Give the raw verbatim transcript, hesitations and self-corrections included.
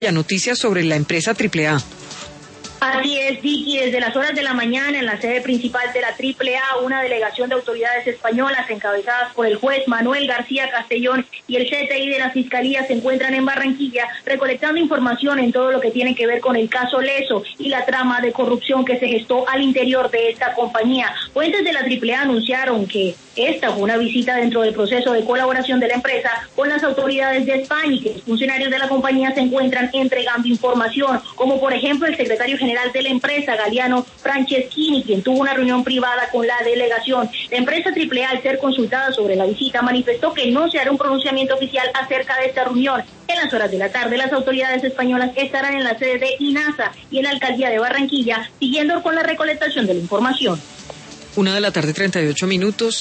Noticias sobre la empresa Triple A. Así es, Vicky, desde las horas de la mañana en la sede principal de la Triple A, una delegación de autoridades españolas encabezadas por el juez Manuel García Castellón y el C T I de la Fiscalía se encuentran en Barranquilla recolectando información en todo lo que tiene que ver con el caso Leso y la trama de corrupción que se gestó al interior de esta compañía. Fuentes de la Triple A anunciaron que esta fue una visita dentro del proceso de colaboración de la empresa con las autoridades de España y que los funcionarios de la compañía se encuentran entregando información, como por ejemplo el secretario general de la empresa, Galiano Franceschini, quien tuvo una reunión privada con la delegación. La empresa Triple A, al ser consultada sobre la visita, manifestó que no se hará un pronunciamiento oficial acerca de esta reunión. En las horas de la tarde, las autoridades españolas estarán en la sede de INASA y en la alcaldía de Barranquilla, siguiendo con la recolectación de la información. Una de la tarde, treinta y ocho minutos.